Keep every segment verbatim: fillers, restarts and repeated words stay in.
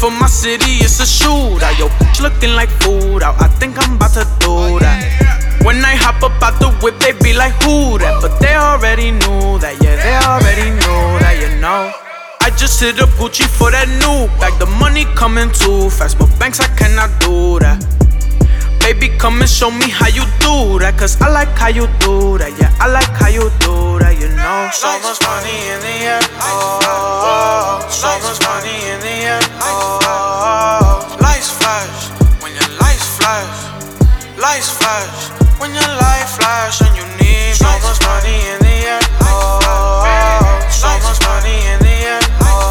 for my city, it's a shootout. Yo, bitch looking like food out. I think I'm about to do that. When I hop up out the whip, they be like, who that? But they already knew that, yeah, they already knew that, you know. I just hit up Gucci for that new bag. The money coming too fast, but banks, I cannot do that. Baby, come and show me how you do that, cause I like how you do that, yeah, I like how you do that, you know. So much money in the air, oh, so much money in the air, oh. Lights flash, when your lights flash, lights flash, when your light flash and you need me. So much money in the air, oh, so much money in the air,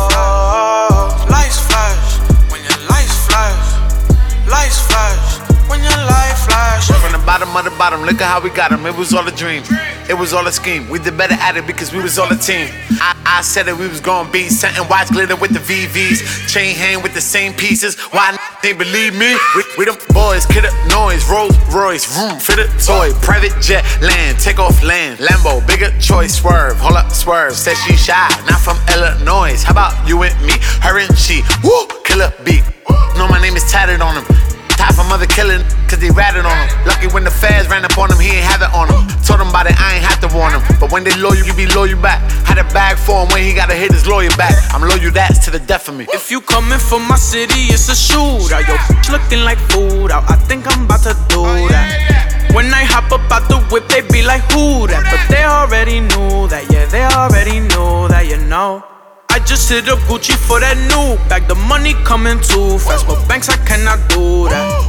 oh. Lights flash, when your lights flash, lights flash. When your light flash. From the bottom of the bottom, look at how we got him. It was all a dream, it was all a scheme. We did better at it because we was all a team. I, I said that we was gonna be something. Watch glitter with the V Vs, chain hang with the same pieces. Why they believe me? We, we them boys, kid up noise, Rolls Royce, room, fit a toy, private jet, land, take off land, Lambo, bigger choice, swerve, hold up, swerve. Said she shy, not from Illinois. How about you and me, her and she? Woo, killer beat. Know my name is tatted on him. Top of mother killing, cause they ratted on him. Lucky when the feds ran up on him, he ain't have it on him. Told him about it, I ain't have to warn him. But when they loyal, you be loyal back. Had a bag for him when he gotta hit his lawyer back. I'm loyal, that's to the death of me. If you coming for my city, it's a shootout. Yo, bitch looking like food out. I think I'm about to do that. When I hop up out the whip, they be like, who that? But they already knew that, yeah, they already knew that, you know. I just hit up Gucci for that new bag. The money coming too fast, but banks, I cannot do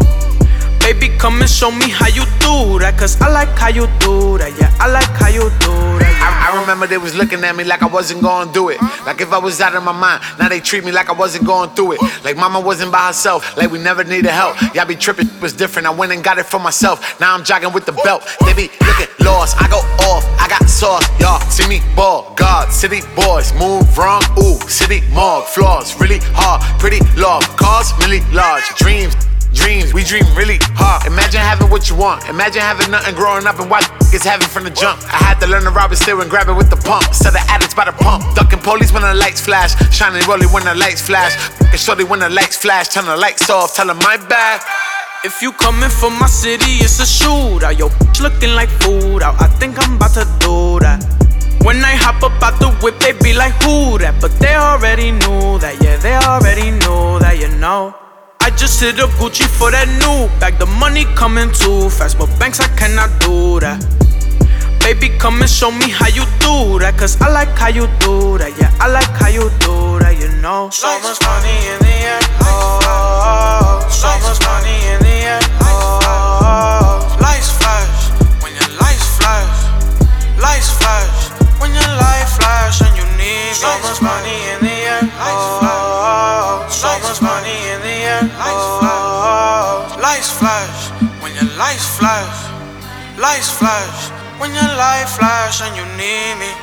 that. Baby, come and show me how you do that, cause I like how you do that, yeah, I like how you do that. I, I remember they was looking at me like I wasn't gonna do it. Like if I was out of my mind. Now they treat me like I wasn't going through it. Like mama wasn't by herself, like we never needed help. Y'all be tripping, it was different. I went and got it for myself. Now I'm jogging with the belt. They be looking lost, I go off, I got sauce. Y'all see me ball, God, city boys, move wrong, ooh, city morgue, flaws, really hard, pretty love, cars, really large, dreams. Dreams, we dream really hard. Imagine having what you want. Imagine having nothing growing up and watch it's having from the jump. I had to learn to rob and steal and grab it with the pump. Instead of addicts by the pump. Ducking police when the lights flash. Shining rolly when the lights flash. Fucking shorty when the lights flash. Turn the lights off, tell them my bad. If you coming for my city, it's a shootout. Yo, bitch looking like food out. I think I'm about to do that. When I hop up out the whip, they be like, who that? But they already knew that, yeah, they already knew that, you know. I just hit up Gucci for that new bag. The money coming too fast, but banks, I cannot do that. Baby, come and show me how you do that, cause I like how you do that, yeah, I like how you do that, you know. So much money in the air, oh, so much money in the air, oh. Lights flash, when your lights flash, lights flash, when your light flash and you need me. So much money in the air, oh, so much money in the air, oh. Lights flash, when your lights flash, lights flash, when your light flash and you need me.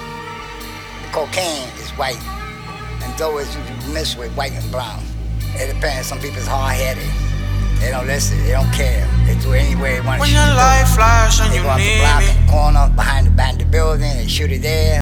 Cocaine is white, and though it's mixed with white and brown. It depends, some people's hard-headed. They don't listen, they don't care. They do it anywhere they want to When shoot your it. light flash and They you go up the need block me. and corner behind the, behind the building and shoot it there.